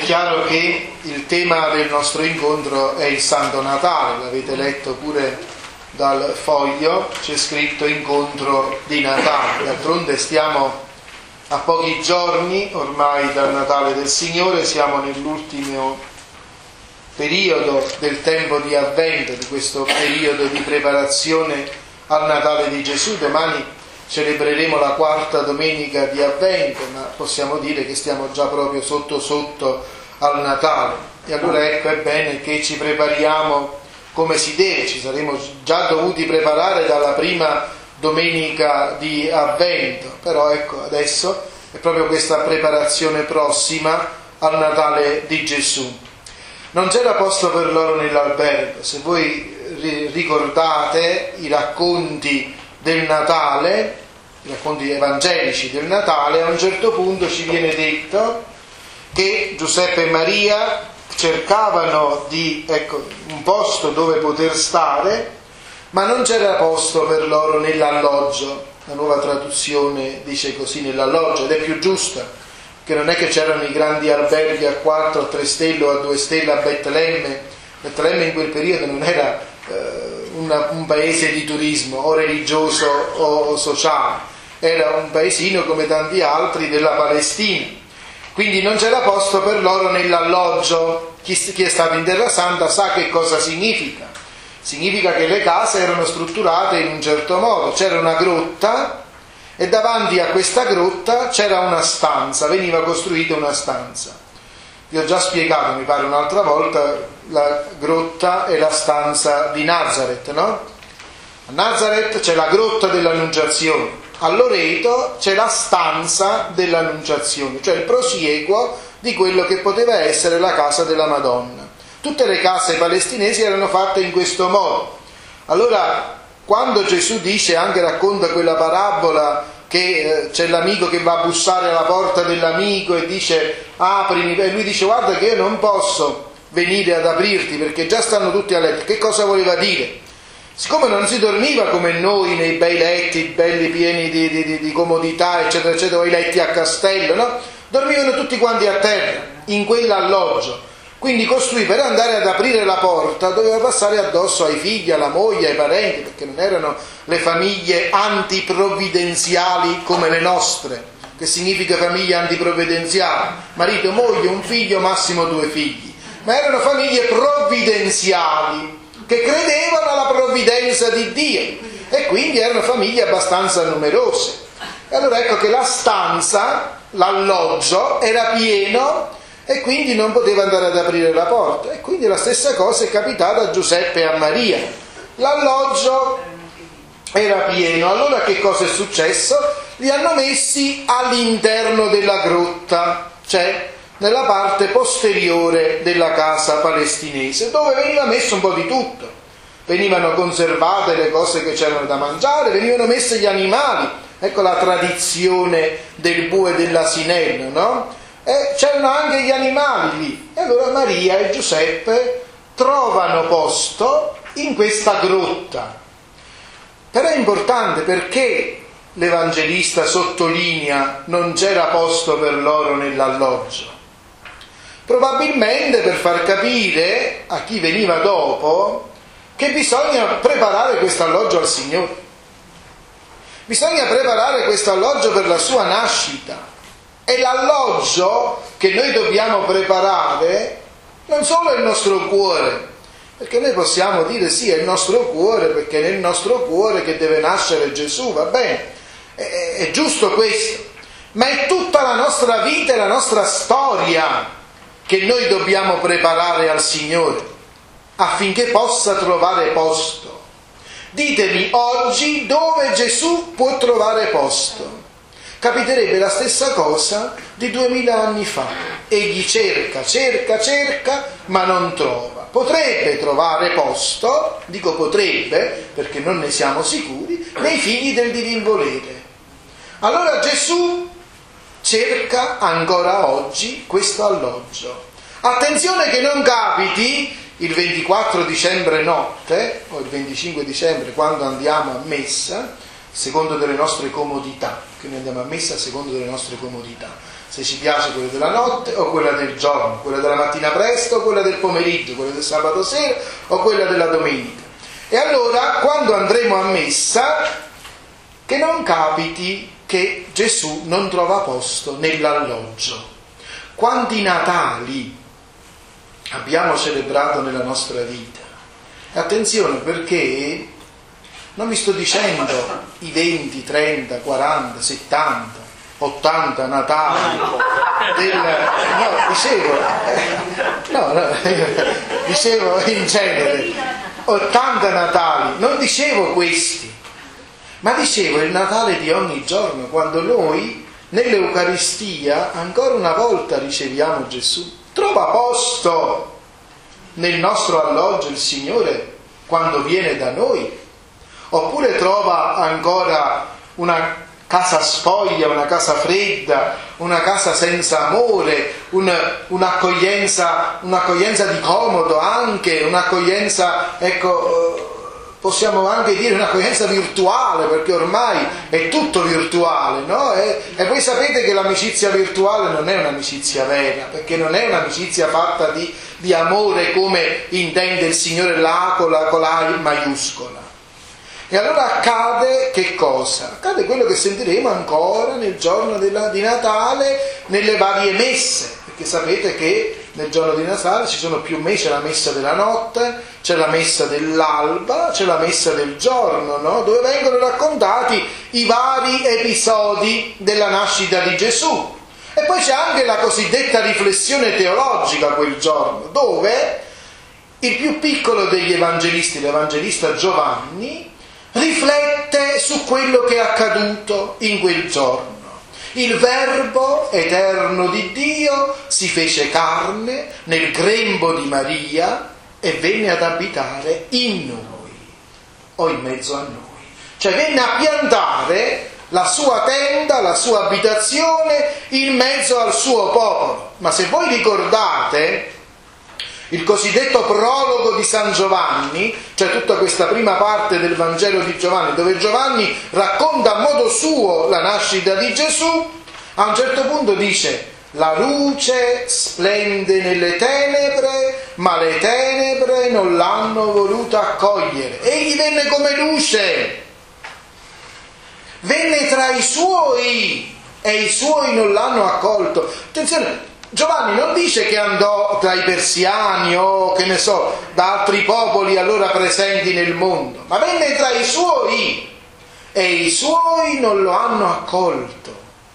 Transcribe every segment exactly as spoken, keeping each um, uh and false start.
chiaro che il tema del nostro incontro è il Santo Natale, l'avete letto pure dal foglio, c'è scritto incontro di Natale. D'altronde stiamo a pochi giorni ormai dal Natale del Signore, siamo nell'ultimo periodo del tempo di Avvento, di questo periodo di preparazione al Natale di Gesù. Domani celebreremo la quarta domenica di Avvento, ma possiamo dire che stiamo già proprio sotto sotto al Natale. E allora ecco, è bene che ci prepariamo come si deve, ci saremmo già dovuti preparare dalla prima domenica di Avvento, però ecco, adesso è proprio questa preparazione prossima al Natale di Gesù. Non c'era posto per loro nell'albergo. Se voi ricordate i racconti del Natale, i racconti evangelici del Natale, a un certo punto ci viene detto che Giuseppe e Maria cercavano di, ecco, un posto dove poter stare, ma non c'era posto per loro nell'alloggio. La nuova traduzione dice così, nell'alloggio, ed è più giusta, che non è che c'erano i grandi alberghi a quattro, a tre stelle o a due stelle a Betlemme. Betlemme in quel periodo non era eh, una, un paese di turismo o religioso o sociale, era un paesino come tanti altri della Palestina, quindi non c'era posto per loro nell'alloggio. Chi, chi è stato in Terra Santa sa che cosa significa. Significa che le case erano strutturate in un certo modo, c'era una grotta e davanti a questa grotta c'era una stanza, veniva costruita una stanza. Vi ho già spiegato, mi pare un'altra volta, la grotta è la stanza di Nazareth, no? A Nazareth c'è la grotta dell'Annunciazione, a Loreto c'è la stanza dell'Annunciazione, cioè il prosieguo di quello che poteva essere la casa della Madonna. Tutte le case palestinesi erano fatte in questo modo. Allora, quando Gesù dice, anche racconta quella parabola che eh, c'è l'amico che va a bussare alla porta dell'amico e dice aprimi, e lui dice guarda che io non posso venire ad aprirti perché già stanno tutti a letto. Che cosa voleva dire? Siccome non si dormiva come noi nei bei letti belli pieni di, di, di comodità eccetera eccetera, o i letti a castello, no? Dormivano tutti quanti a terra in quell'alloggio. Quindi costui, per andare ad aprire la porta, doveva passare addosso ai figli, alla moglie, ai parenti, perché non erano le famiglie antiprovvidenziali come le nostre. Che significa famiglie antiprovvidenziali? Marito, moglie, un figlio, massimo due figli. Ma erano famiglie provvidenziali, che credevano alla provvidenza di Dio, e quindi erano famiglie abbastanza numerose. E allora ecco che la stanza, l'alloggio, era pieno, e quindi non poteva andare ad aprire la porta. E quindi la stessa cosa è capitata a Giuseppe e a Maria. L'alloggio era pieno. Allora che cosa è successo? Li hanno messi all'interno della grotta, cioè nella parte posteriore della casa palestinese, dove veniva messo un po' di tutto. Venivano conservate le cose che c'erano da mangiare, venivano messi gli animali. Ecco la tradizione del bue e dell'asinello, no? E c'erano anche gli animali lì. E allora Maria e Giuseppe trovano posto in questa grotta. Però è importante, perché l'Evangelista sottolinea non c'era posto per loro nell'alloggio. Probabilmente per far capire a chi veniva dopo che bisogna preparare questo alloggio al Signore. Bisogna preparare questo alloggio per la sua nascita. E l'alloggio che noi dobbiamo preparare non solo è il nostro cuore, perché noi possiamo dire sì, è il nostro cuore, perché nel nostro cuore che deve nascere Gesù, va bene, è, è giusto questo, ma è tutta la nostra vita e la nostra storia che noi dobbiamo preparare al Signore affinché possa trovare posto. Ditemi oggi dove Gesù può trovare posto. Capiterebbe la stessa cosa di duemila anni fa. Egli cerca, cerca, cerca, ma non trova. Potrebbe trovare posto, dico potrebbe, perché non ne siamo sicuri, nei figli del divin volere. Allora Gesù cerca ancora oggi questo alloggio. Attenzione che non capiti il ventiquattro dicembre notte, o il venticinque dicembre quando andiamo a messa, secondo delle nostre comodità, che noi andiamo a messa secondo delle nostre comodità. se ci piace quella della notte o quella del giorno, quella della mattina presto o quella del pomeriggio, quella del sabato sera o quella della domenica. E allora, quando andremo a messa, che non capiti che Gesù non trova posto nell'alloggio. Quanti Natali abbiamo celebrato nella nostra vita? E attenzione, perché non vi sto dicendo i venti, trenta, quaranta, settanta, ottanta Natali del, no, dicevo, no, no, dicevo in genere ottanta Natali, non dicevo questi, ma dicevo il Natale di ogni giorno, quando noi nell'Eucaristia ancora una volta riceviamo Gesù. Trova posto nel nostro alloggio il Signore quando viene da noi? Oppure trova ancora una casa spoglia, una casa fredda, una casa senza amore, un, un'accoglienza, un'accoglienza di comodo anche, un'accoglienza, ecco, possiamo anche dire un'accoglienza virtuale, perché ormai è tutto virtuale, no? E, e voi sapete che l'amicizia virtuale non è un'amicizia vera, perché non è un'amicizia fatta di, di amore come intende il Signore là con la, con la A maiuscola. E allora accade che cosa? Accade quello che sentiremo ancora nel giorno della, di Natale, nelle varie messe, perché sapete che nel giorno di Natale ci sono più messe, c'è la messa della notte, c'è la messa dell'alba, c'è la messa del giorno, no? Dove vengono raccontati i vari episodi della nascita di Gesù. E poi c'è anche la cosiddetta riflessione teologica quel giorno, dove il più piccolo degli evangelisti, l'evangelista Giovanni, riflette su quello che è accaduto in quel giorno. Il Verbo eterno di Dio si fece carne nel grembo di Maria e venne ad abitare in noi, o in mezzo a noi. Cioè venne a piantare la sua tenda, la sua abitazione in mezzo al suo popolo. Ma se voi ricordate il cosiddetto prologo di San Giovanni, cioè tutta questa prima parte del Vangelo di Giovanni, dove Giovanni racconta a modo suo la nascita di Gesù, a un certo punto dice: la luce splende nelle tenebre, ma le tenebre non l'hanno voluta accogliere. Egli venne come luce, venne tra i suoi e i suoi non l'hanno accolto. Attenzione, Giovanni non dice che andò tra i persiani o, che ne so, da altri popoli allora presenti nel mondo, ma venne tra i suoi e i suoi non lo hanno accolto.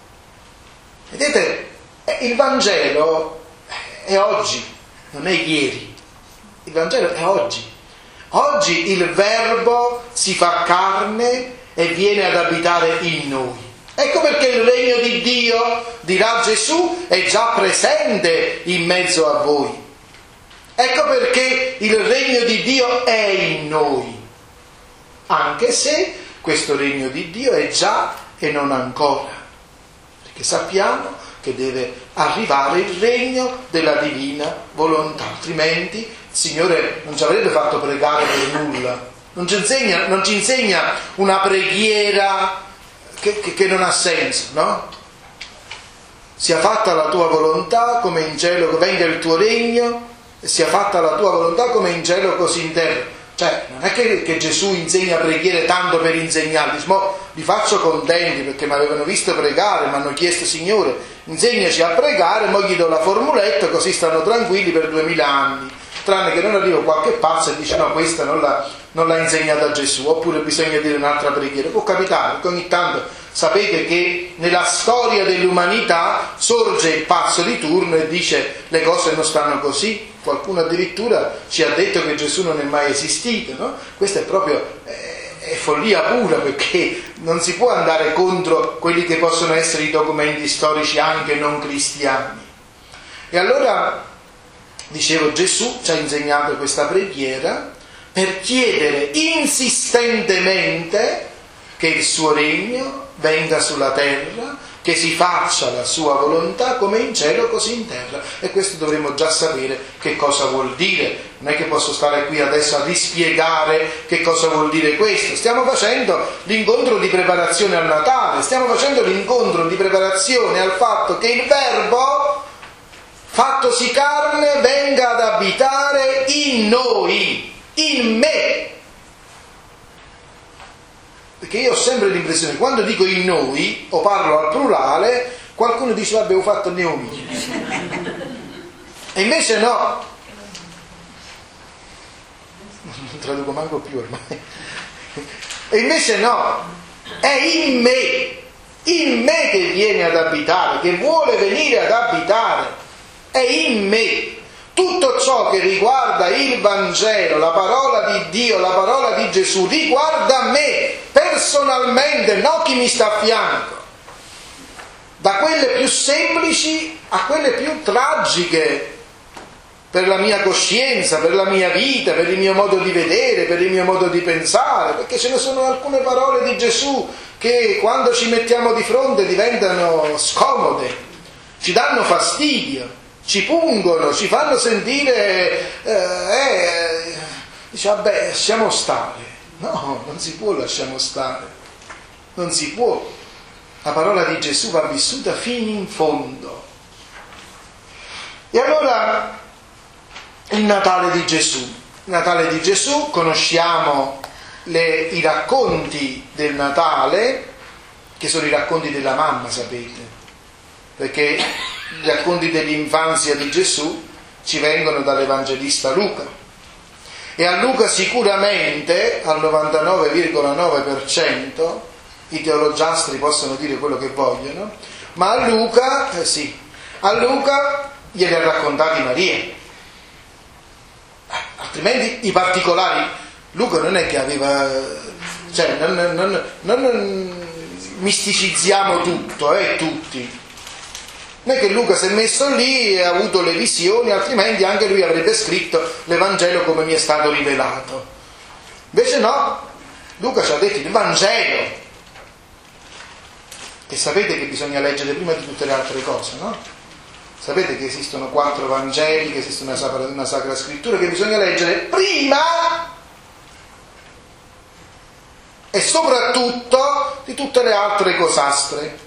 Vedete, il Vangelo è oggi, non è ieri. Il Vangelo è oggi. Oggi il Verbo si fa carne e viene ad abitare in noi. Ecco perché il regno di Dio, dirà Gesù, è già presente in mezzo a voi. Ecco perché il regno di Dio è in noi, anche se questo regno di Dio è già e non ancora, perché sappiamo che deve arrivare il regno della divina volontà, altrimenti il Signore non ci avrebbe fatto pregare per nulla. Non ci insegna, non ci insegna una preghiera Che, che, che non ha senso, no? Sia fatta la tua volontà come in cielo, che venga il tuo regno, e sia fatta la tua volontà come in cielo così in terra. Cioè, non è che, che Gesù insegna preghiere tanto per insegnarli, mo li faccio contenti perché mi avevano visto pregare, mi hanno chiesto: Signore, insegnaci a pregare, mo gli do la formuletta, così stanno tranquilli per duemila anni. Tranne che non arriva qualche pazzo e dice: no, questa non la, non l'ha insegnata Gesù, oppure bisogna dire un'altra preghiera. Può capitare, perché ogni tanto sapete che nella storia dell'umanità sorge il pazzo di turno e dice: le cose non stanno così. Qualcuno addirittura ci ha detto che Gesù non è mai esistito, no? Questa è proprio eh, è follia pura, perché non si può andare contro quelli che possono essere i documenti storici anche non cristiani. E allora, dicevo, Gesù ci ha insegnato questa preghiera per chiedere insistentemente che il suo regno venga sulla terra, che si faccia la sua volontà come in cielo così in terra. E questo dovremmo già sapere che cosa vuol dire. Non è che posso stare qui adesso a rispiegare che cosa vuol dire questo. Stiamo facendo l'incontro di preparazione al Natale, stiamo facendo l'incontro di preparazione al fatto che il Verbo fattosi carne venga ad abitare in noi, in me. Perché io ho sempre l'impressione che quando dico in noi o parlo al plurale, qualcuno dice vabbè ho fatto neomini. E invece no. Non traduco manco più ormai. E invece no. È in me. In me che viene ad abitare, che vuole venire ad abitare. È in me. Tutto ciò che riguarda il Vangelo, la parola di Dio, la parola di Gesù, riguarda me personalmente, non chi mi sta a fianco. Da quelle più semplici a quelle più tragiche per la mia coscienza, per la mia vita, per il mio modo di vedere, per il mio modo di pensare, perché ce ne sono alcune parole di Gesù che quando ci mettiamo di fronte diventano scomode, ci danno fastidio, ci pungono, ci fanno sentire, eh, eh, dice vabbè lasciamo stare. No, non si può lasciamo stare, non si può. La parola di Gesù va vissuta fino in fondo. E allora il Natale di Gesù. Il Natale di Gesù, conosciamo le, i racconti del Natale, che sono i racconti della mamma, sapete, perché i racconti dell'infanzia di Gesù ci vengono dall'Evangelista Luca. E a Luca sicuramente, al novantanove virgola nove per cento, i teologiastri possono dire quello che vogliono, ma a Luca, eh sì, a Luca glieli ha raccontati Maria. Altrimenti i particolari, Luca non è che aveva, cioè non, non, non, non misticizziamo tutto, eh, tutti. Non è che Luca si è messo lì e ha avuto le visioni, altrimenti anche lui avrebbe scritto l'Evangelo come mi è stato rivelato. Invece no, Luca ci ha detto il Vangelo. E sapete che bisogna leggere prima di tutte le altre cose, no? Sapete che esistono quattro Vangeli, che esiste una sacra, una sacra scrittura che bisogna leggere prima e soprattutto di tutte le altre cosastre.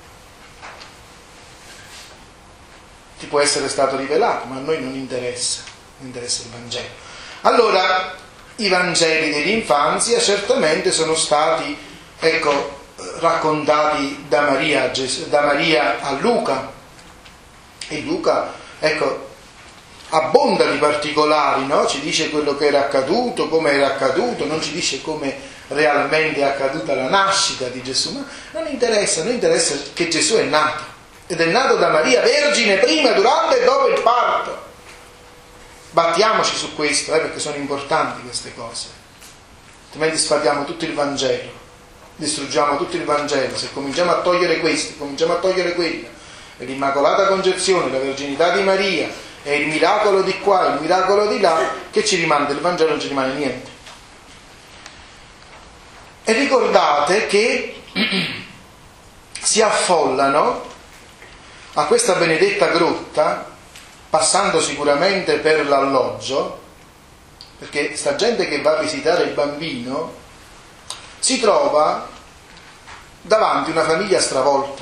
Ti può essere stato rivelato, ma a noi non interessa, non interessa il Vangelo. Allora, i Vangeli dell'infanzia certamente sono stati, ecco, raccontati da Maria, da Maria a Luca. E Luca, ecco, abbonda di particolari, no? Ci dice quello che era accaduto, come era accaduto, non ci dice come realmente è accaduta la nascita di Gesù, ma non interessa, non interessa che Gesù è nato. Ed è nato da Maria, vergine, prima, durante e dopo il parto. Battiamoci su questo, eh, perché sono importanti queste cose. Altrimenti sfatiamo tutto il Vangelo, distruggiamo tutto il Vangelo. Se cominciamo a togliere questo, cominciamo a togliere quello, e l'Immacolata Concezione, la Verginità di Maria, e il miracolo di qua, il miracolo di là, che ci rimane del Vangelo? Non ci rimane niente. E ricordate che si affollano a questa benedetta grotta, passando sicuramente per l'alloggio, perché sta gente che va a visitare il bambino si trova davanti una famiglia stravolta.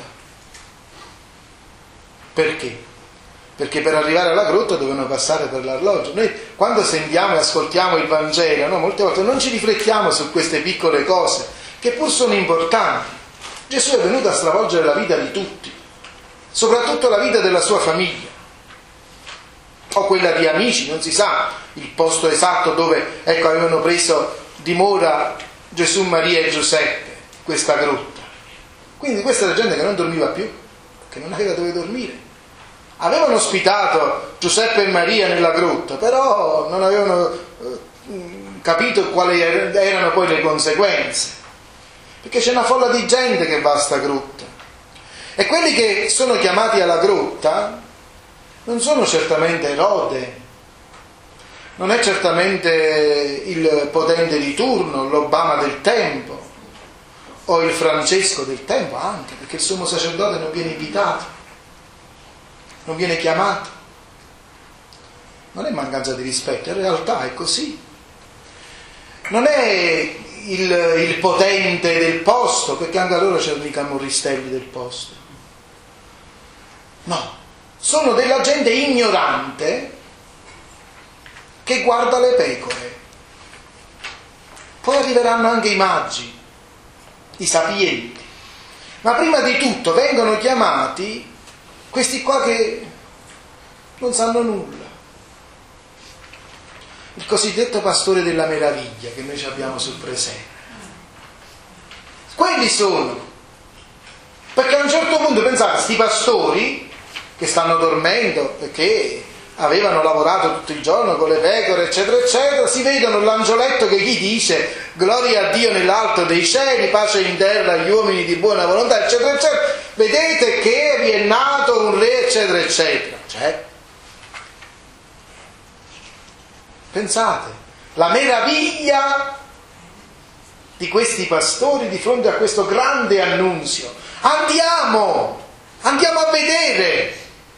Perché? Perché per arrivare alla grotta dovevano passare per l'alloggio. Noi quando sentiamo e ascoltiamo il Vangelo, no, molte volte non ci riflettiamo su queste piccole cose, che pur sono importanti. Gesù è venuto a stravolgere la vita di tutti, soprattutto la vita della sua famiglia, o quella di amici, non si sa il posto esatto dove, ecco, avevano preso dimora Gesù, Maria e Giuseppe, questa grotta. Quindi questa era gente che non dormiva più, che non aveva dove dormire. Avevano ospitato Giuseppe e Maria nella grotta, però non avevano eh, capito quali erano poi le conseguenze, perché c'è una folla di gente che va a sta grotta. E quelli che sono chiamati alla grotta non sono certamente Erode, non è certamente il potente di turno, l'Obama del tempo, o il Francesco del tempo, anche perché il sommo sacerdote non viene invitato, non viene chiamato. Non è mancanza di rispetto, in realtà è così. Non è il, il potente del posto, perché anche allora c'erano i camorristelli del posto. No, sono della gente ignorante che guarda le pecore. Poi arriveranno anche i magi, i sapienti. Ma prima di tutto vengono chiamati questi qua che non sanno nulla. Il cosiddetto pastore della meraviglia che noi ci abbiamo sul presente. Quelli sono. Perché a un certo punto, pensate, questi pastori che stanno dormendo perché avevano lavorato tutto il giorno con le pecore, eccetera, eccetera, si vedono l'angioletto che gli dice gloria a Dio nell'alto dei cieli, pace in terra agli uomini di buona volontà, eccetera, eccetera. Vedete che vi è nato un re, eccetera, eccetera. Cioè, pensate, la meraviglia di questi pastori di fronte a questo grande annunzio. Andiamo, andiamo a vedere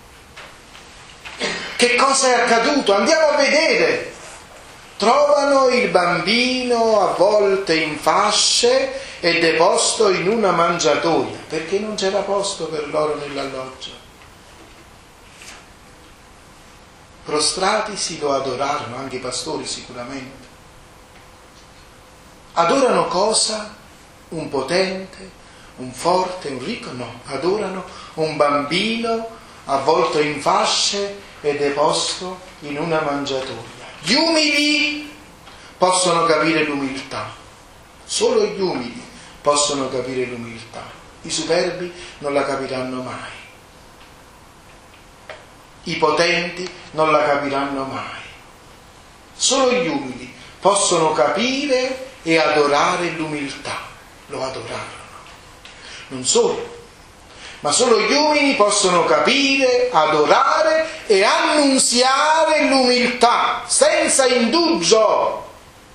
che cosa è accaduto, andiamo a vedere. Trovano il bambino avvolto in fasce e deposto in una mangiatoia, perché non c'era posto per loro nell'alloggio. Prostratisi lo adorarono, anche i pastori sicuramente. Adorano cosa? Un potente, un forte, un ricco? No, adorano un bambino avvolto in fasce e deposto in una mangiatoia. Gli umili possono capire l'umiltà, solo gli umili possono capire l'umiltà, i superbi non la capiranno mai. I potenti non la capiranno mai. Solo gli umili possono capire e adorare l'umiltà. Lo adorarono. Non solo, ma solo gli umili possono capire, adorare e annunziare l'umiltà senza indugio.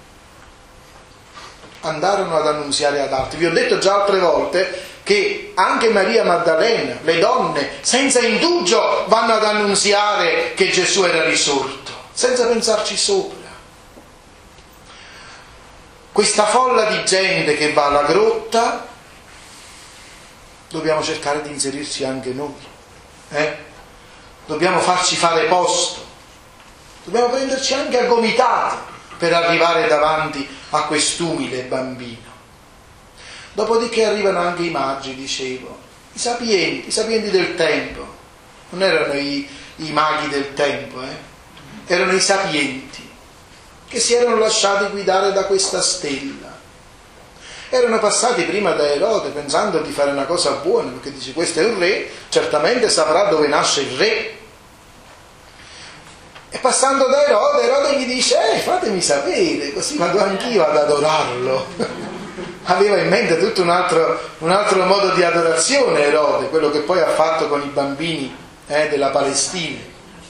Andarono ad annunziare ad altri. Vi ho detto già altre volte che anche Maria Maddalena, le donne, senza indugio vanno ad annunziare che Gesù era risorto, senza pensarci sopra. Questa folla di gente che va alla grotta, dobbiamo cercare di inserirci anche noi. Eh? Dobbiamo farci fare posto. Dobbiamo prenderci anche a gomitate per arrivare davanti a quest'umile bambino. Dopodiché arrivano anche i magi, dicevo, i sapienti, i sapienti del tempo. Non erano i, i maghi del tempo, eh? Erano i sapienti che si erano lasciati guidare da questa stella. Erano passati prima da Erode pensando di fare una cosa buona, perché dice questo è un re, certamente saprà dove nasce il re. E passando da Erode, Erode gli dice, eh, fatemi sapere, così vado anch'io ad adorarlo. Aveva in mente tutto un altro, un altro modo di adorazione Erode, quello che poi ha fatto con i bambini eh, della Palestina.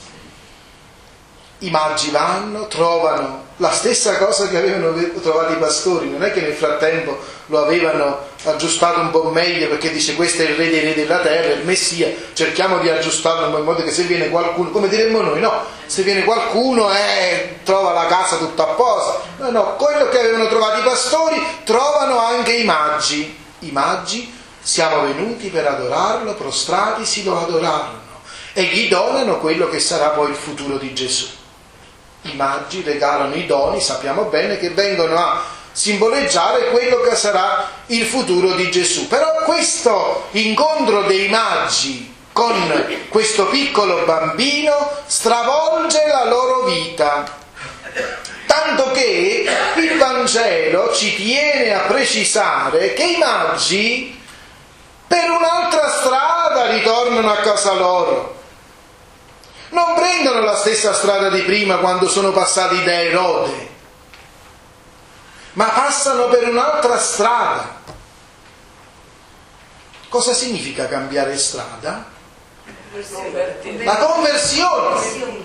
I magi vanno, trovano la stessa cosa che avevano trovato i pastori, non è che nel frattempo lo avevano aggiustato un po' meglio perché dice questo è il re dei re della terra, il Messia, cerchiamo di aggiustarlo in modo che se viene qualcuno, come diremmo noi, no, se viene qualcuno eh, trova la casa tutta a posto. No, no, quello che avevano trovato i pastori trovano anche i magi. I magi, siamo venuti per adorarlo, prostratisi lo adorarono e gli donano quello che sarà poi il futuro di Gesù. I magi regalano i doni, sappiamo bene, che vengono a simboleggiare quello che sarà il futuro di Gesù. Però questo incontro dei magi con questo piccolo bambino stravolge la loro vita, tanto che il Vangelo ci tiene a precisare che i magi per un'altra strada ritornano a casa loro. Non prendono la stessa strada di prima quando sono passati da Erode, ma passano per un'altra strada. Cosa significa cambiare strada? La conversione.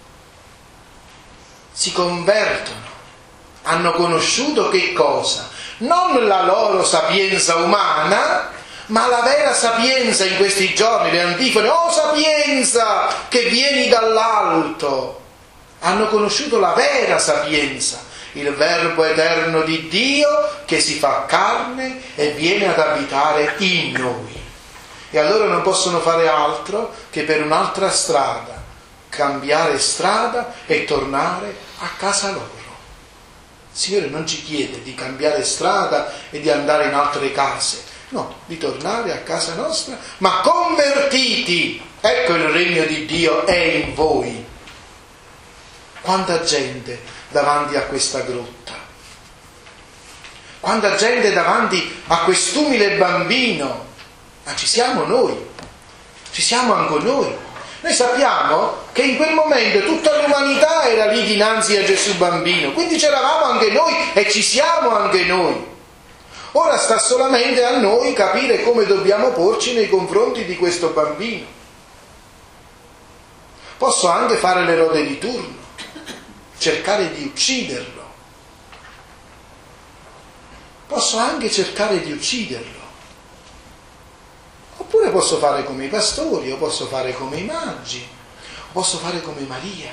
Si convertono. Hanno conosciuto che cosa? non la loro sapienza umana, ma la vera sapienza in questi giorni, le antifone, oh sapienza che vieni dall'alto, hanno conosciuto la vera sapienza, il Verbo eterno di Dio che si fa carne e viene ad abitare in noi. E allora non possono fare altro che per un'altra strada, cambiare strada e tornare a casa loro. Il Signore non ci chiede di cambiare strada e di andare in altre case, no, di tornare a casa nostra, ma convertiti. Ecco il regno di Dio è in voi. Quanta gente davanti a questa grotta, quanta gente davanti a quest'umile bambino, ma ci siamo noi, ci siamo anche noi. Noi sappiamo che in quel momento tutta l'umanità era lì dinanzi a Gesù bambino, quindi c'eravamo anche noi e ci siamo anche noi. Ora sta solamente a noi capire come dobbiamo porci nei confronti di questo bambino. Posso anche fare l'erode di turno, cercare di ucciderlo. Posso anche cercare di ucciderlo. Oppure posso fare come i pastori, o posso fare come i magi, o posso fare come Maria,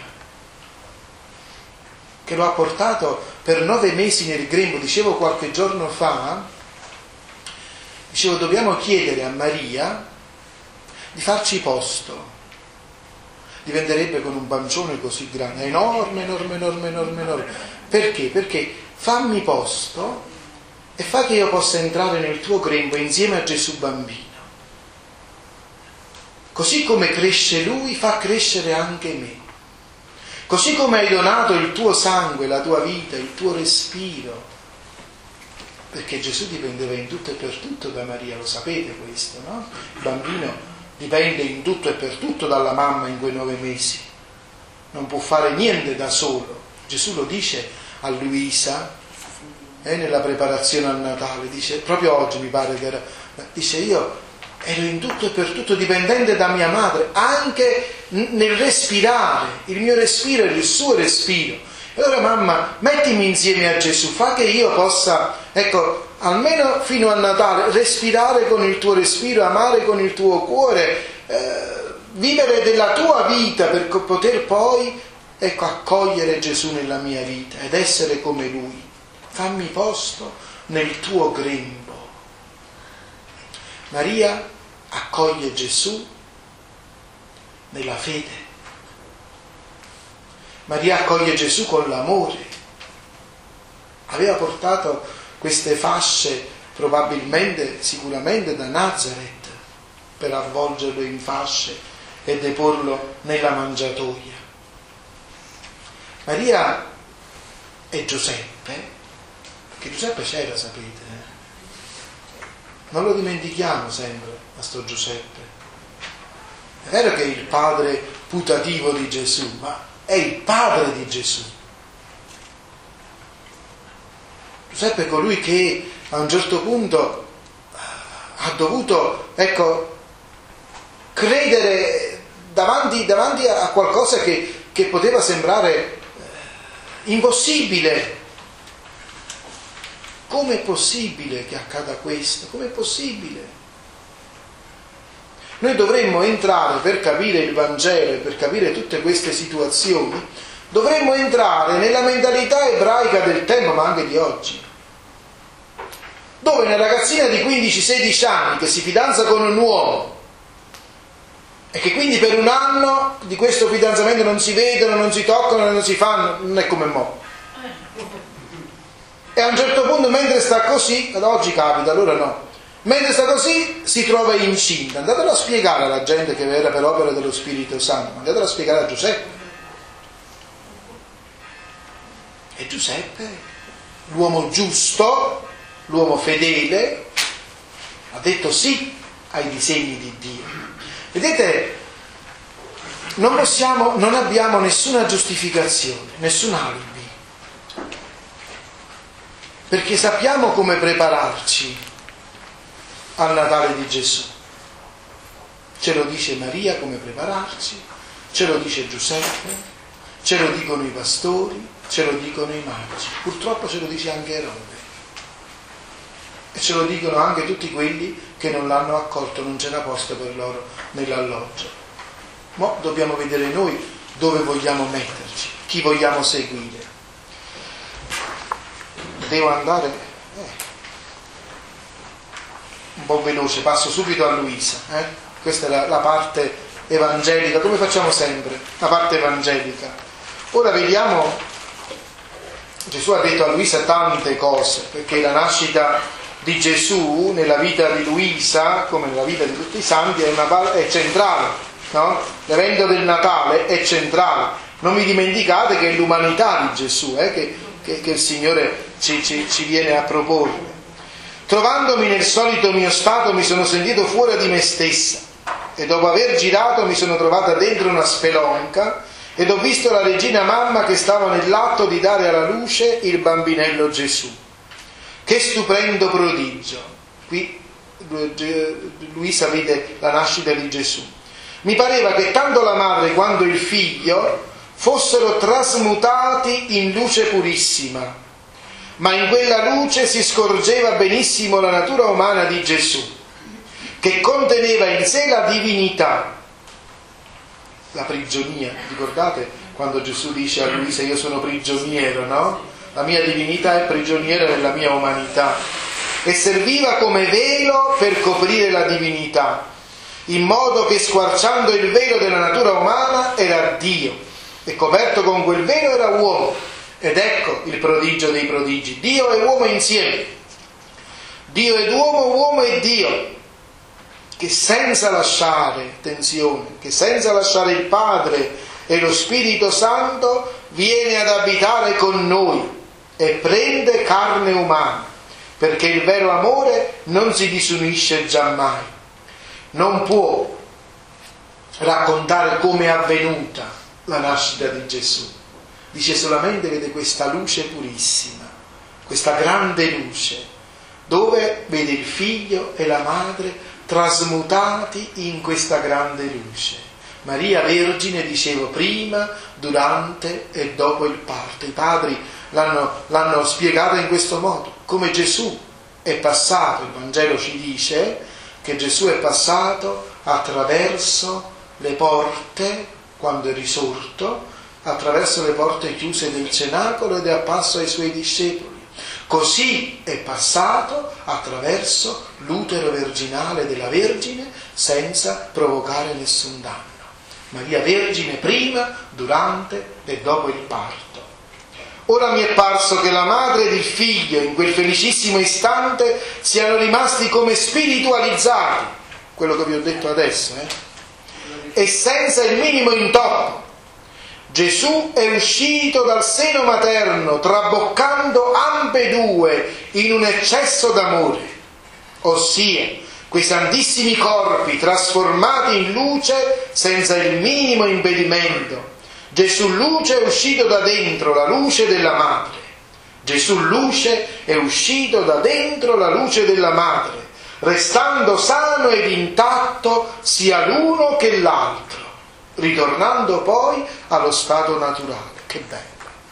che lo ha portato per nove mesi nel grembo. Dicevo qualche giorno fa, dicevo dobbiamo chiedere a Maria di farci posto. Diventerebbe con un pancione così grande, enorme, enorme, enorme, enorme, enorme. Perché? Perché fammi posto e fa che io possa entrare nel tuo grembo insieme a Gesù bambino. Così come cresce lui, fa crescere anche me. Così come hai donato il tuo sangue, la tua vita, il tuo respiro, perché Gesù dipendeva in tutto e per tutto da Maria, lo sapete questo, no? Il bambino dipende in tutto e per tutto dalla mamma in quei nove mesi, non può fare niente da solo. Gesù lo dice a Luisa eh, nella preparazione al Natale, dice, proprio oggi mi pare che era, dice io ero in tutto e per tutto dipendente da mia madre, anche nel respirare, il mio respiro è il suo respiro. E allora mamma, mettimi insieme a Gesù, fa che io possa, ecco, almeno fino a Natale, respirare con il tuo respiro, amare con il tuo cuore, eh, vivere della tua vita per poter poi, ecco, accogliere Gesù nella mia vita ed essere come Lui. Fammi posto nel tuo grembo. Maria accoglie Gesù nella fede. Maria accoglie Gesù con l'amore. Aveva portato queste fasce probabilmente, sicuramente da Nazareth, per avvolgerlo in fasce e deporlo nella mangiatoia. Maria e Giuseppe, perché Giuseppe c'era, sapete, eh? Non lo dimentichiamo sempre a sto Giuseppe. È vero che è il padre putativo di Gesù, ma è il padre di Gesù. Giuseppe è colui che a un certo punto ha dovuto, ecco, credere davanti, davanti a qualcosa che, che poteva sembrare impossibile. Com'è possibile che accada questo? Com'è possibile? Noi dovremmo entrare, per capire il Vangelo e per capire tutte queste situazioni, dovremmo entrare nella mentalità ebraica del tempo, ma anche di oggi, dove una ragazzina di quindici sedici anni che si fidanza con un uomo e che quindi per un anno di questo fidanzamento non si vedono, non si toccano, non si fanno, non è come mo'. E a un certo punto, mentre sta così, ad oggi capita, allora no, mentre sta così si trova incinta. Andatelo a spiegare alla gente che era per opera dello Spirito Santo, andatelo a spiegare a Giuseppe. E Giuseppe, l'uomo giusto, l'uomo fedele, ha detto sì ai disegni di Dio. Vedete, non possiamo, non abbiamo nessuna giustificazione, nessun alibi, perché sappiamo come prepararci al Natale di Gesù. Ce lo dice Maria come prepararci, ce lo dice Giuseppe, ce lo dicono i pastori, ce lo dicono i magi, purtroppo ce lo dice anche Erode. E ce lo dicono anche tutti quelli che non l'hanno accolto, non c'era posto per loro nell'alloggio. Ma dobbiamo vedere noi dove vogliamo metterci, chi vogliamo seguire. Devo andare eh, un po' veloce, passo subito a Luisa. Eh? Questa è la, la parte evangelica, come facciamo sempre, la parte evangelica. Ora vediamo, Gesù ha detto a Luisa tante cose, perché la nascita di Gesù nella vita di Luisa, come nella vita di tutti i santi, è, una, è centrale, no? L'evento del Natale è centrale. Non vi dimenticate che è l'umanità di Gesù eh, che, che, che il Signore ci, ci, ci viene a proporre. Trovandomi nel solito mio stato mi sono sentito fuori di me stessa e dopo aver girato mi sono trovata dentro una spelonca ed ho visto la regina mamma che stava nell'atto di dare alla luce il bambinello Gesù. Che stupendo prodigio! Qui Luisa vede la nascita di Gesù. Mi pareva che tanto la madre quanto il figlio fossero trasmutati in luce purissima, ma in quella luce si scorgeva benissimo la natura umana di Gesù, che conteneva in sé la divinità, la prigionia. Ricordate quando Gesù dice a Luisa: io sono prigioniero, no? La mia divinità è prigioniera della mia umanità, e serviva come velo per coprire la divinità, in modo che squarciando il velo della natura umana era Dio, e coperto con quel velo era uomo. Ed ecco il prodigio dei prodigi: Dio e uomo insieme, Dio ed uomo, uomo e Dio, che senza lasciare, attenzione, che senza lasciare il Padre e lo Spirito Santo viene ad abitare con noi e prende carne umana, perché il vero amore non si disunisce giammai. Non può raccontare come è avvenuta la nascita di Gesù, dice solamente vede questa luce purissima, questa grande luce, dove vede il figlio e la madre trasmutati in questa grande luce. Maria Vergine, dicevo prima, durante e dopo il parto. I padri l'hanno, l'hanno spiegato in questo modo, come Gesù è passato. Il Vangelo ci dice che Gesù è passato attraverso le porte, quando è risorto, attraverso le porte chiuse del cenacolo ed è apparso ai suoi discepoli. Così è passato attraverso l'utero virginale della Vergine senza provocare nessun danno. Maria Vergine prima, durante e dopo il parto. Ora mi è parso che la madre ed il figlio in quel felicissimo istante siano rimasti come spiritualizzati, quello che vi ho detto adesso, eh? E senza il minimo intoppo. Gesù è uscito dal seno materno traboccando ambedue in un eccesso d'amore, ossia quei santissimi corpi trasformati in luce senza il minimo impedimento. Gesù luce è uscito da dentro la luce della madre. Gesù luce è uscito da dentro la luce della madre, restando sano ed intatto sia l'uno che l'altro, ritornando poi allo stato naturale. Che bello!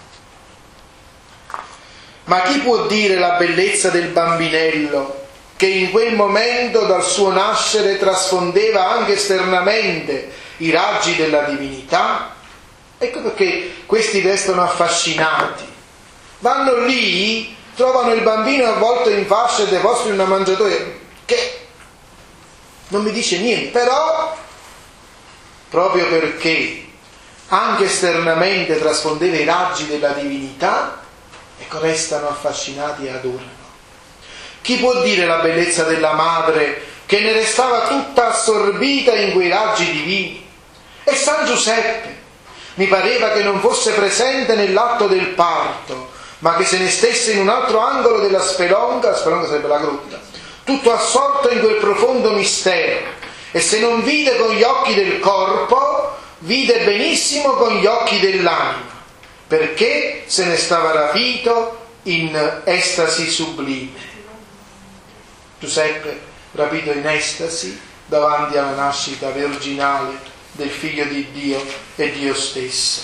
Ma chi può dire la bellezza del bambinello che in quel momento dal suo nascere trasfondeva anche esternamente i raggi della divinità? Ecco perché questi restano affascinati. Vanno lì, trovano il bambino avvolto in fascia e deposto in una mangiatoia, che non mi dice niente, però proprio perché anche esternamente trasfondeva i raggi della divinità, ecco, restano affascinati e adorano. Chi può dire la bellezza della madre che ne restava tutta assorbita in quei raggi divini? E San Giuseppe mi pareva che non fosse presente nell'atto del parto, ma che se ne stesse in un altro angolo della spelonca, la spelonca sarebbe la grotta, tutto assorto in quel profondo mistero, e se non vide con gli occhi del corpo, vide benissimo con gli occhi dell'anima, perché se ne stava rapito in estasi sublime. Giuseppe, rapito in estasi davanti alla nascita virginale del Figlio di Dio e Dio stesso.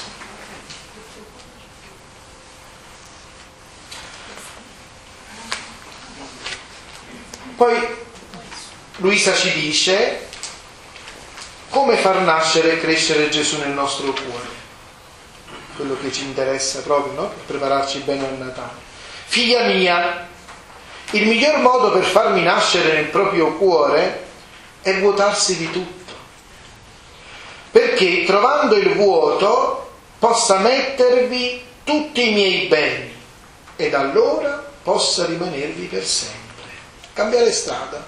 Poi Luisa ci dice come far nascere e crescere Gesù nel nostro cuore, quello che ci interessa proprio, no? Per prepararci bene al Natale. Figlia mia, il miglior modo per farmi nascere nel proprio cuore è vuotarsi di tutto, perché trovando il vuoto possa mettervi tutti i miei beni ed allora possa rimanervi per sempre. Cambiare strada.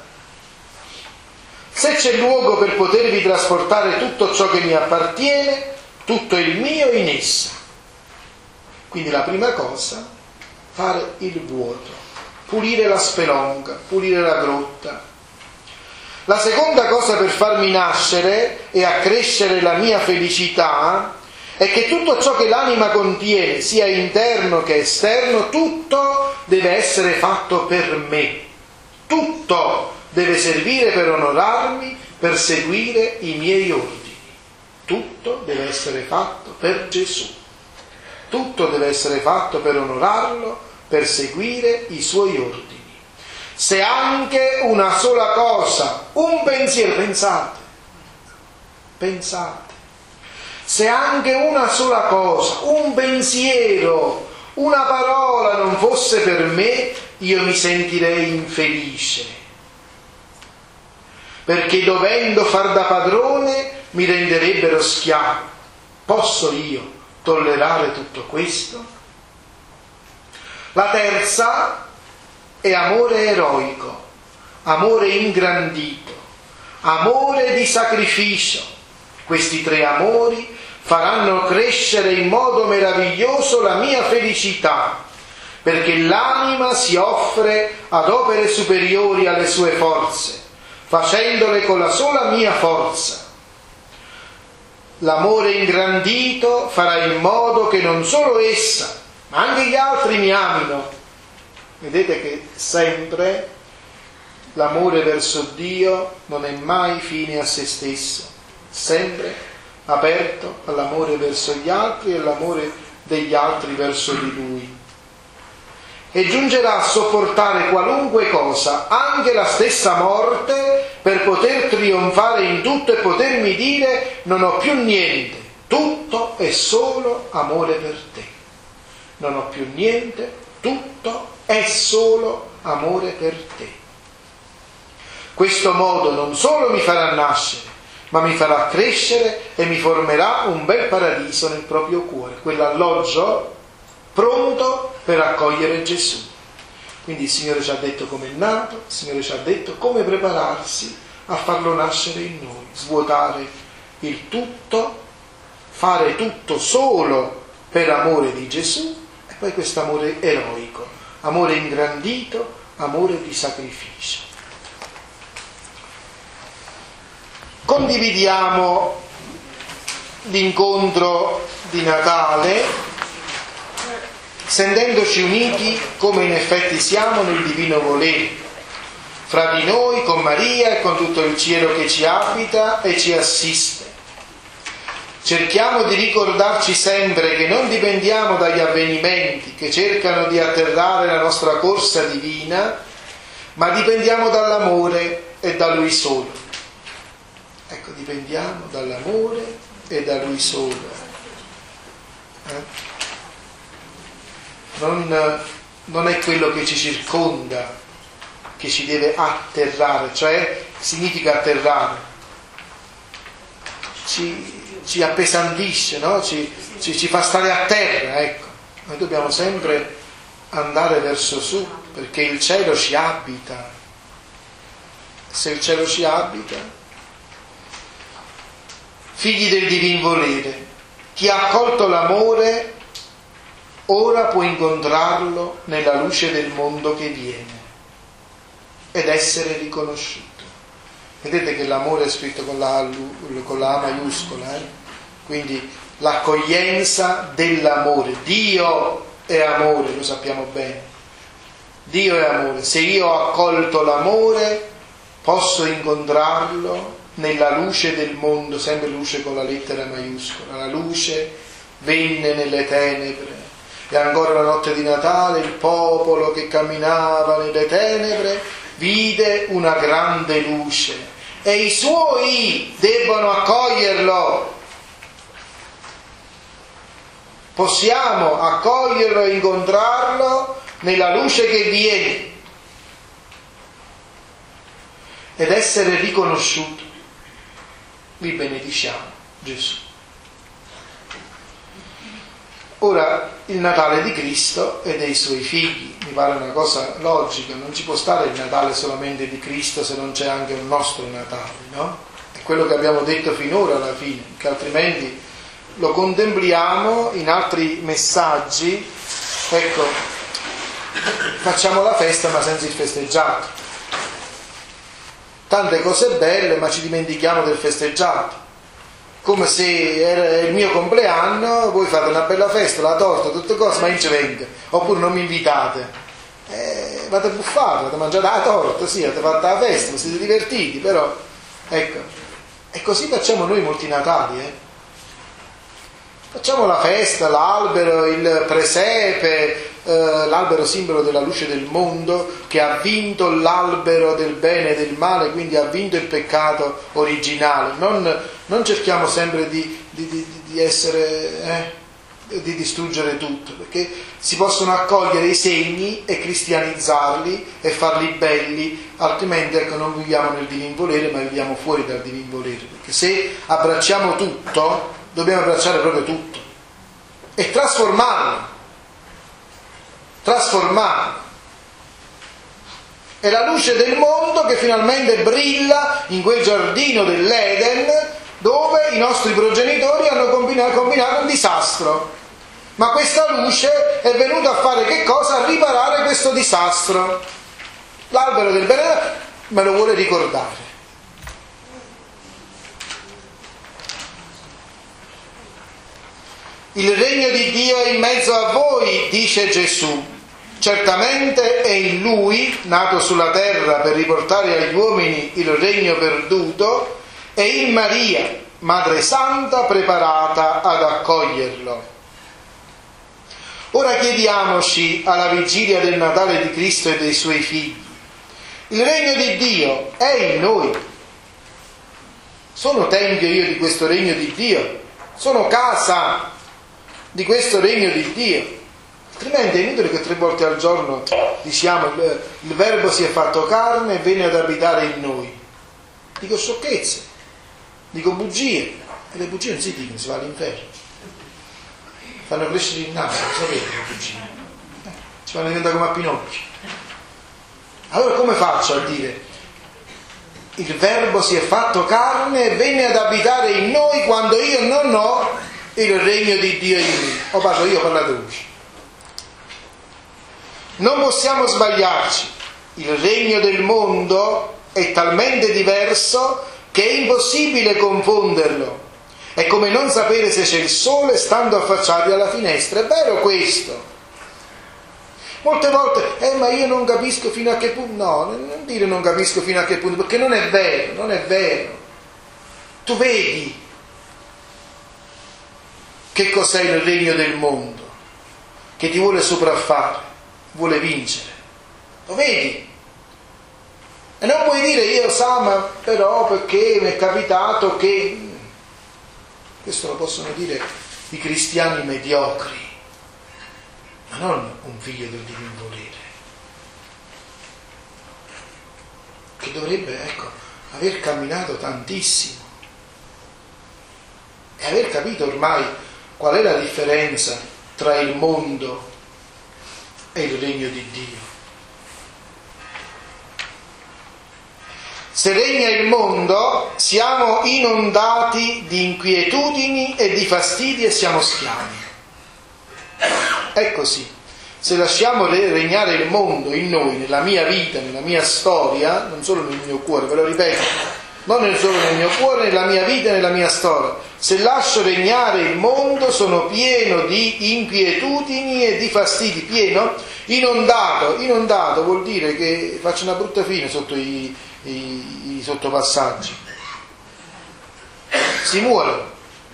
Se c'è luogo per potervi trasportare tutto ciò che mi appartiene, tutto il mio in essa. Quindi la prima cosa, fare il vuoto, pulire la spelonca, pulire la grotta. La seconda cosa per farmi nascere e accrescere la mia felicità è che tutto ciò che l'anima contiene, sia interno che esterno, tutto deve essere fatto per me. Tutto deve servire per onorarmi, per seguire i miei ordini. Tutto deve essere fatto per Gesù. Tutto deve essere fatto per onorarlo, per seguire i suoi ordini. Se anche una sola cosa, un pensiero, pensate, pensate, se anche una sola cosa, un pensiero, una parola non fosse per me, io mi sentirei infelice, perché dovendo far da padrone mi renderebbero schiavo. Posso io tollerare tutto questo? La terza è amore eroico, amore ingrandito, amore di sacrificio. Questi tre amori faranno crescere in modo meraviglioso la mia felicità, perché l'anima si offre ad opere superiori alle sue forze, facendole con la sola mia forza. L'amore ingrandito farà in modo che non solo essa, ma anche gli altri mi amino. Vedete che sempre l'amore verso Dio non è mai fine a se stesso, sempre aperto all'amore verso gli altri e all'amore degli altri verso di Lui. E giungerà a sopportare qualunque cosa, anche la stessa morte, per poter trionfare in tutto e potermi dire: non ho più niente, tutto è solo amore per te. Non ho più niente, tutto è solo amore per te. Questo modo non solo mi farà nascere, ma mi farà crescere e mi formerà un bel paradiso nel proprio cuore, quell'alloggio pronto per accogliere Gesù. Quindi il Signore ci ha detto come è nato, il Signore ci ha detto come prepararsi a farlo nascere in noi, svuotare il tutto, fare tutto solo per amore di Gesù e poi questo amore eroico, amore ingrandito, amore di sacrificio. Condividiamo l'incontro di Natale sentendoci uniti come in effetti siamo nel divino volere, fra di noi, con Maria e con tutto il cielo che ci abita e ci assiste. Cerchiamo di ricordarci sempre che non dipendiamo dagli avvenimenti che cercano di atterrare la nostra corsa divina, ma dipendiamo dall'amore e da Lui solo. Ecco, dipendiamo dall'amore e da Lui solo. Eh? Non, non è quello che ci circonda che ci deve atterrare, cioè significa atterrare, ci, ci appesantisce, no? ci, ci, ci fa stare a terra, ecco. Noi dobbiamo sempre andare verso su, perché il cielo ci abita. Se il cielo ci abita, figli del divin volere, chi ha accolto l'amore ora può incontrarlo nella luce del mondo che viene ed essere riconosciuto. Vedete che l'amore è scritto con la, con la A maiuscola, eh? Quindi l'accoglienza dell'amore. Dio è amore, lo sappiamo bene. Dio è amore. Se io ho accolto l'amore, posso incontrarlo nella luce del mondo, sempre luce con la lettera maiuscola. La luce venne nelle tenebre. E ancora la notte di Natale il popolo che camminava nelle tenebre vide una grande luce e i suoi debbono accoglierlo. Possiamo accoglierlo e incontrarlo nella luce che viene ed essere riconosciuto. Vi benediciamo, Gesù. Ora, il Natale di Cristo e dei suoi figli, mi pare una cosa logica, non ci può stare il Natale solamente di Cristo se non c'è anche un nostro Natale, no? È quello che abbiamo detto finora alla fine, che altrimenti lo contempliamo in altri messaggi. Ecco, facciamo la festa ma senza il festeggiato. Tante cose belle ma ci dimentichiamo del festeggiato. Come se era il mio compleanno, voi fate una bella festa, la torta, tutte cose, ma non ci venga, oppure non mi invitate. Eh, vate a buffare, vate a mangiare la torta, sì, avete fatto la festa, vi siete divertiti, però, ecco, e così facciamo noi molti Natali, eh. Facciamo la festa, l'albero, il presepe, eh, l'albero simbolo della luce del mondo, che ha vinto l'albero del bene e del male, quindi ha vinto il peccato originale. Non, non cerchiamo sempre di, di, di, di essere, eh, di distruggere tutto, perché si possono accogliere i segni e cristianizzarli e farli belli, altrimenti ecco, non viviamo nel divin volere, ma viviamo fuori dal divin volere, perché se abbracciamo tutto, dobbiamo abbracciare proprio tutto e trasformarlo, trasformarlo. È la luce del mondo che finalmente brilla in quel giardino dell'Eden dove i nostri progenitori hanno combinato, combinato un disastro. Ma questa luce è venuta a fare che cosa? A riparare questo disastro. L'albero del bene me lo vuole ricordare. Il regno di Dio è in mezzo a voi, dice Gesù. Certamente è in Lui, nato sulla terra per riportare agli uomini il regno perduto, e in Maria, Madre Santa, preparata ad accoglierlo. Ora chiediamoci, alla vigilia del Natale di Cristo e dei Suoi figli, il regno di Dio è in noi? Sono tempio io di questo regno di Dio? Sono casa di questo regno di Dio? Altrimenti è inutile che tre volte al giorno diciamo il, il Verbo si è fatto carne e venne ad abitare in noi. Dico sciocchezze, dico bugie, e le bugie non si dicono, si va all'inferno. Fanno crescere il naso, sapete le bugie? Eh, ci fanno diventare come a Pinocchio. Allora come faccio a dire il Verbo si è fatto carne e venne ad abitare in noi quando io non ho il regno di Dio in me? O parlo io, parlate voi. Non possiamo sbagliarci, il regno del mondo è talmente diverso che è impossibile confonderlo. È come non sapere se c'è il sole stando affacciati alla finestra. È vero questo? Molte volte, eh ma io non capisco fino a che punto. No, non dire non capisco fino a che punto, perché non è vero, non è vero. Tu vedi che cos'è il regno del mondo, che ti vuole sopraffare, vuole vincere. Lo vedi? E non puoi dire io sa, ma però perché mi è capitato che... Questo lo possono dire i cristiani mediocri, ma non un figlio del divin volere, che dovrebbe, ecco, aver camminato tantissimo e aver capito ormai qual è la differenza tra il mondo e il regno di Dio. Se regna il mondo, siamo inondati di inquietudini e di fastidi e siamo schiavi. È così. Se lasciamo regnare il mondo in noi, nella mia vita, nella mia storia, non solo nel mio cuore, ve lo ripeto, non solo nel mio cuore, nella mia vita e nella mia storia. Se lascio regnare il mondo, sono pieno di inquietudini e di fastidi, pieno, inondato. Inondato vuol dire che faccio una brutta fine sotto i, i, i sottopassaggi. Si muore.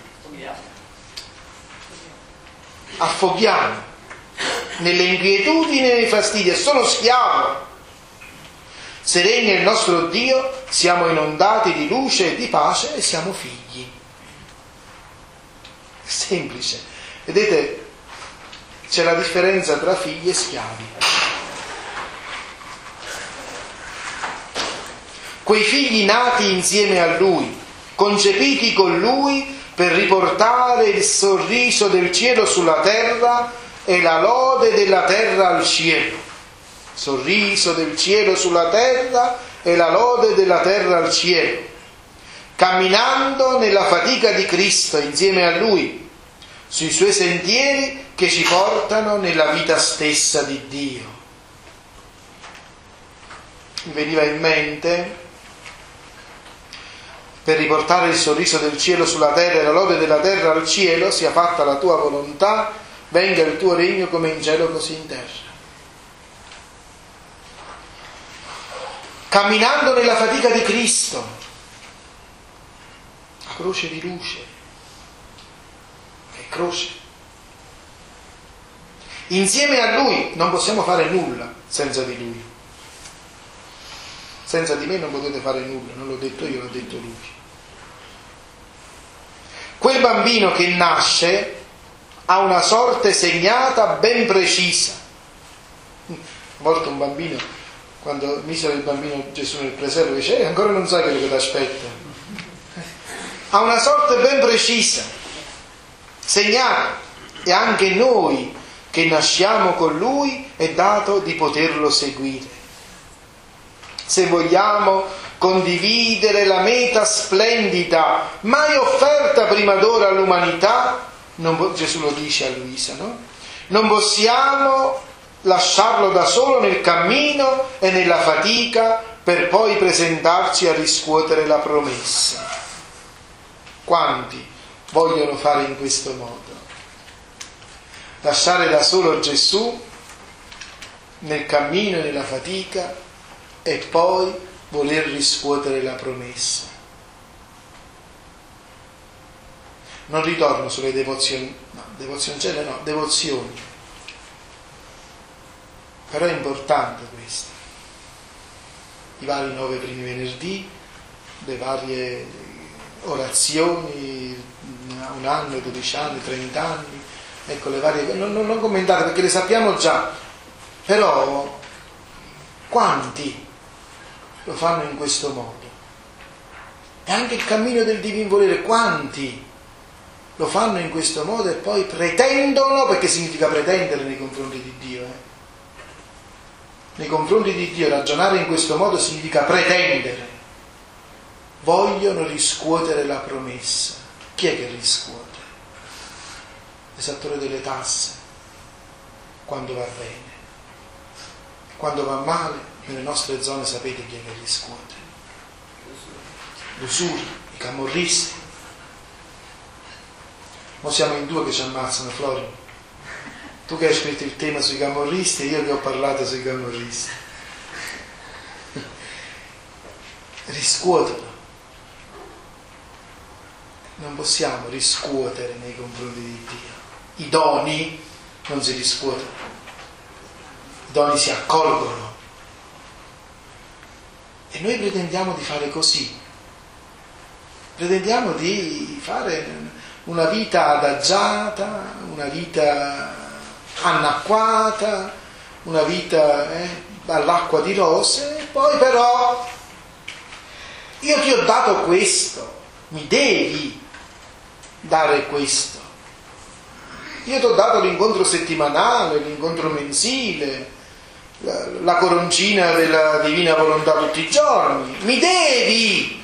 Affoghiamo nelle inquietudini e nei fastidi e sono schiavo. Se regna il nostro Dio, siamo inondati di luce e di pace e siamo figli. È semplice. Vedete, c'è la differenza tra figli e schiavi. Quei figli nati insieme a Lui, concepiti con Lui per riportare il sorriso del cielo sulla terra e la lode della terra al cielo. Sorriso del cielo sulla terra e la lode della terra al cielo. Camminando nella fatica di Cristo insieme a Lui, sui Suoi sentieri che ci portano nella vita stessa di Dio. Mi veniva in mente, per riportare il sorriso del cielo sulla terra e la lode della terra al cielo, sia fatta la tua volontà, venga il tuo regno come in cielo così in terra. Camminando nella fatica di Cristo, la croce di luce, che croce. Insieme a Lui non possiamo fare nulla senza di Lui. Senza di me non potete fare nulla, non l'ho detto io, l'ho detto Lui. Quel bambino che nasce ha una sorte segnata ben precisa. A volte un bambino, quando misero il bambino Gesù nel presepe, dice, eh, ancora non sai quello che ti aspetta. Ha una sorte ben precisa, segnata, e anche noi che nasciamo con Lui è dato di poterlo seguire. Se vogliamo condividere la meta splendida mai offerta prima d'ora all'umanità, non, Gesù lo dice a Luisa, no? Non possiamo lasciarlo da solo nel cammino e nella fatica per poi presentarci a riscuotere la promessa. Quanti vogliono fare in questo modo? Lasciare da solo Gesù nel cammino e nella fatica e poi voler riscuotere la promessa. Non ritorno sulle devozioni, no, devozioncelle no, devozioni. Però è importante questo. I vari nove primi venerdì, le varie orazioni, un anno, dodici anni, trenta anni, ecco le varie, non, non, non commentate perché le sappiamo già, però quanti lo fanno in questo modo? E anche il cammino del divin volere, quanti lo fanno in questo modo e poi pretendono, perché significa pretendere nei confronti di Dio, eh? Nei confronti di Dio ragionare in questo modo significa pretendere. Vogliono riscuotere la promessa. Chi è che riscuote? L'esattore delle tasse, quando va bene. Quando va male, nelle nostre zone sapete chi è che riscuote? L'usura, i camorristi. Ora siamo in due che ci ammazzano, Florio. Tu che hai scritto il tema sui camorristi e io che ho parlato sui camorristi. Riscuotelo. Non possiamo riscuotere nei confronti di Dio. I doni non si riscuotono. I doni si accolgono. E noi pretendiamo di fare così. Pretendiamo di fare una vita adagiata, una vita annacquata, una vita eh, all'acqua di rose, e poi però io ti ho dato questo, mi devi dare questo. Io ti ho dato l'incontro settimanale, l'incontro mensile, la, la coroncina della divina volontà tutti i giorni, mi devi.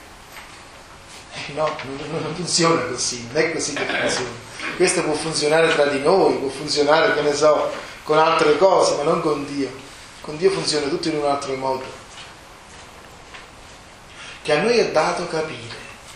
Eh no, non, non funziona così, non è così che funziona. Questo può funzionare tra di noi, può funzionare, che ne so, con altre cose, ma non con Dio. Con Dio funziona tutto in un altro modo. Che a noi è dato capire.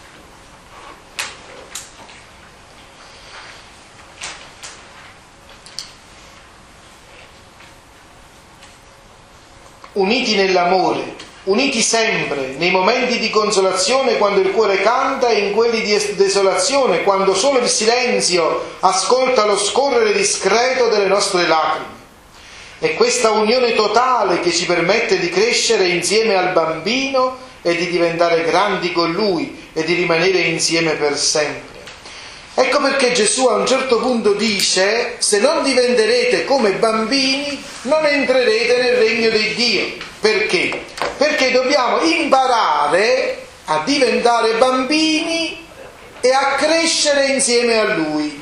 Uniti nell'amore, uniti sempre, nei momenti di consolazione quando il cuore canta e in quelli di desolazione quando solo il silenzio ascolta lo scorrere discreto delle nostre lacrime. È questa unione totale che ci permette di crescere insieme al bambino e di diventare grandi con lui e di rimanere insieme per sempre. Ecco perché Gesù a un certo punto dice: se non diventerete come bambini non entrerete nel regno di Dio. Perché? Perché dobbiamo imparare a diventare bambini e a crescere insieme a Lui.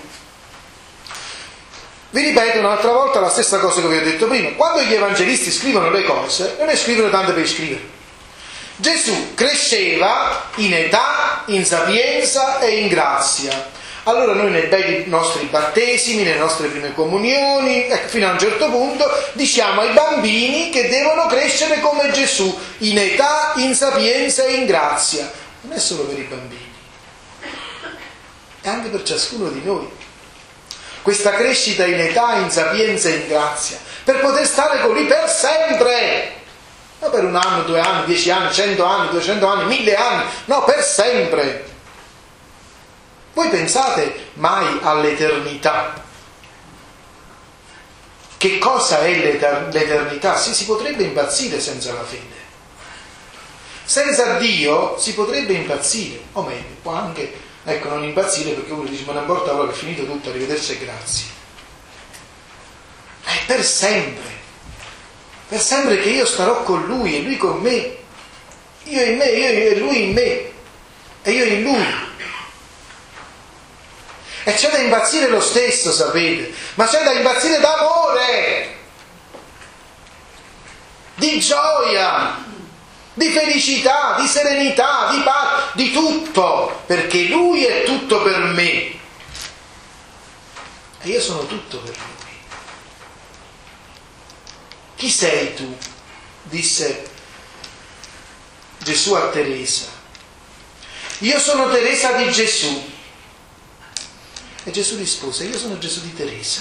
Vi ripeto un'altra volta la stessa cosa che vi ho detto prima. Quando gli evangelisti scrivono le cose, non le scrivono tanto per scrivere. Gesù cresceva in età, in sapienza e in grazia. Allora noi nei bei nostri battesimi, nelle nostre prime comunioni, ecco, fino a un certo punto diciamo ai bambini che devono crescere come Gesù, in età, in sapienza e in grazia. Non è solo per i bambini, è anche per ciascuno di noi. Questa crescita in età, in sapienza e in grazia, per poter stare con Lui per sempre. Non per un anno, due anni, dieci anni, cento anni, duecento anni, mille anni, no, per sempre. Voi pensate mai all'eternità? Che cosa è l'eternità? Sì, si potrebbe impazzire senza la fede. Senza Dio si potrebbe impazzire, o meglio, può anche, ecco, non impazzire perché uno dice: ma non importa, ora che è finito tutto, arrivederci e grazie. È per sempre, per sempre che io starò con Lui e Lui con me, io in me, io e Lui in me, e io in Lui. E c'è da impazzire lo stesso, sapete, ma c'è da impazzire d'amore, di gioia, di felicità, di serenità, di pace, di tutto, perché Lui è tutto per me e io sono tutto per Lui. Chi sei tu? Disse Gesù a Teresa. Io sono Teresa di Gesù. E Gesù rispose: io sono Gesù di Teresa.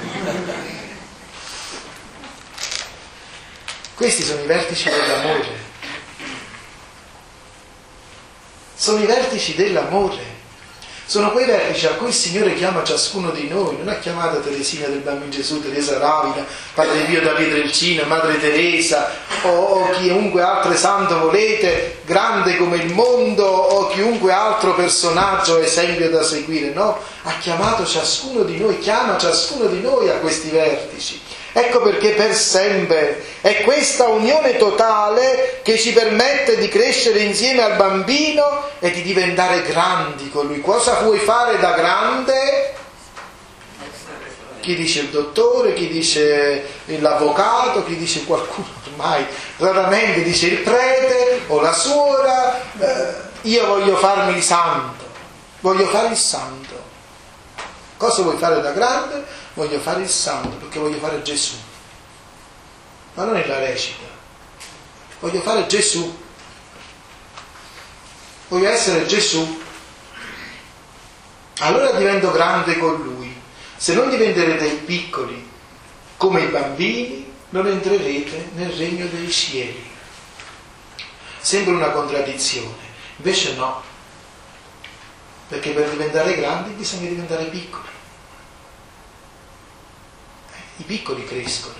Questi sono i vertici dell'amore. Sono i vertici dell'amore. Sono quei vertici a cui il Signore chiama ciascuno di noi. Non ha chiamato Teresina del Bambino Gesù, Teresa Ravida, Padre Pio da Pietrelcina, Madre Teresa o, o chiunque altro santo volete, grande come il mondo, o chiunque altro personaggio o esempio da seguire. No, ha chiamato ciascuno di noi, chiama ciascuno di noi a questi vertici. Ecco perché per sempre è questa unione totale che ci permette di crescere insieme al bambino e di diventare grandi con Lui. Cosa vuoi fare da grande? Chi dice il dottore, chi dice l'avvocato, chi dice qualcuno, ormai raramente dice il prete o la suora. Eh, io voglio farmi il santo, voglio fare il santo. Cosa vuoi fare da grande? Voglio fare il santo, perché voglio fare Gesù. Ma non è la recita. Voglio fare Gesù. Voglio essere Gesù. Allora divento grande con Lui. Se non diventerete piccoli come i bambini, non entrerete nel regno dei cieli. Sembra una contraddizione. Invece no. Perché per diventare grandi bisogna diventare piccoli. I piccoli crescono,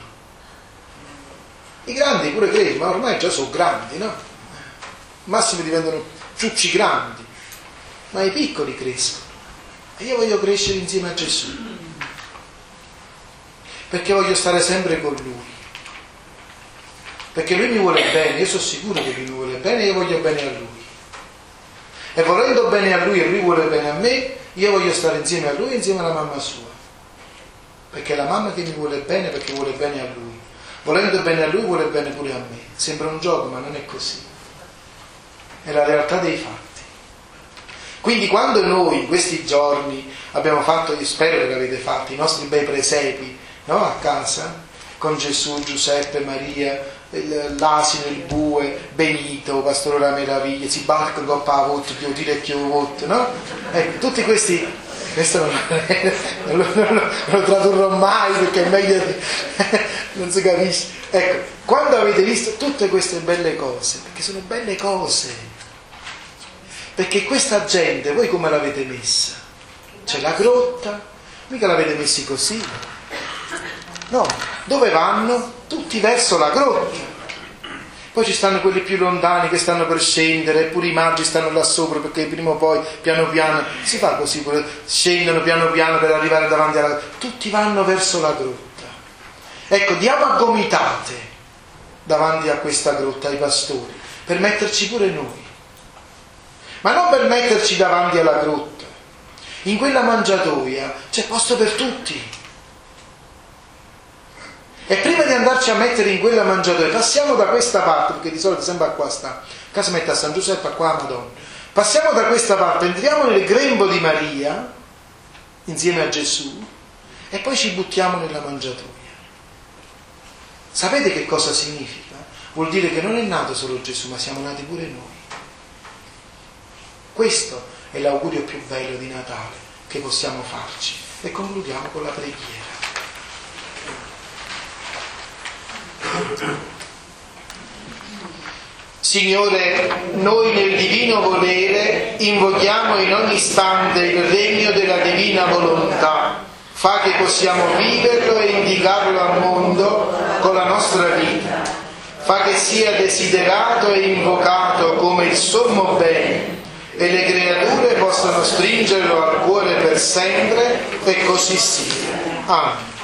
i grandi pure crescono, ma ormai già sono grandi, no? Al massimo diventano ciucci grandi, ma i piccoli crescono. E io voglio crescere insieme a Gesù, perché voglio stare sempre con Lui, perché Lui mi vuole bene, io sono sicuro che Lui mi vuole bene e io voglio bene a Lui. E volendo bene a Lui e Lui vuole bene a me, io voglio stare insieme a Lui e insieme alla mamma sua. Perché è la mamma che mi vuole bene, perché vuole bene a Lui. Volendo bene a Lui vuole bene pure a me. Sembra un gioco, ma non è così. È la realtà dei fatti. Quindi quando noi in questi giorni abbiamo fatto, io spero che l'avete fatto, i nostri bei presepi, no? A casa, con Gesù, Giuseppe, Maria, l'asino, il bue, Benito, Pastore della Meraviglia, si barca con Pavot, Dio dire che ho no? Ecco, tutti questi. Questo non, non, lo, non, lo, non lo tradurrò mai perché è meglio di, non si capisce. Ecco, quando avete visto tutte queste belle cose, perché sono belle cose, perché questa gente voi come l'avete messa? C'è la grotta, mica l'avete messi così, no, Dove vanno? Tutti verso la grotta. Poi ci stanno quelli più lontani che stanno per scendere, eppure i maggi stanno là sopra, perché prima o poi, piano piano, si fa così, scendono piano piano per arrivare davanti alla grotta. Tutti vanno verso la grotta. Ecco, diamo a gomitate davanti a questa grotta ai pastori, per metterci pure noi. Ma non per metterci davanti alla grotta. In quella mangiatoia c'è posto per tutti. E prima di andarci a mettere in quella mangiatoia, passiamo da questa parte, perché di solito sempre qua sta, casa mette a San Giuseppe, qua a Madonna. Passiamo da questa parte, entriamo nel grembo di Maria, insieme a Gesù, e poi ci buttiamo nella mangiatoia. Sapete che cosa significa? Vuol dire che non è nato solo Gesù, ma siamo nati pure noi. Questo è l'augurio più bello di Natale che possiamo farci. E concludiamo con la preghiera. Signore, noi nel divino volere invochiamo in ogni istante il regno della divina volontà. Fa che possiamo viverlo e indicarlo al mondo con la nostra vita. Fa che sia desiderato e invocato come il sommo bene e le creature possano stringerlo al cuore per sempre, e così sia. Amen.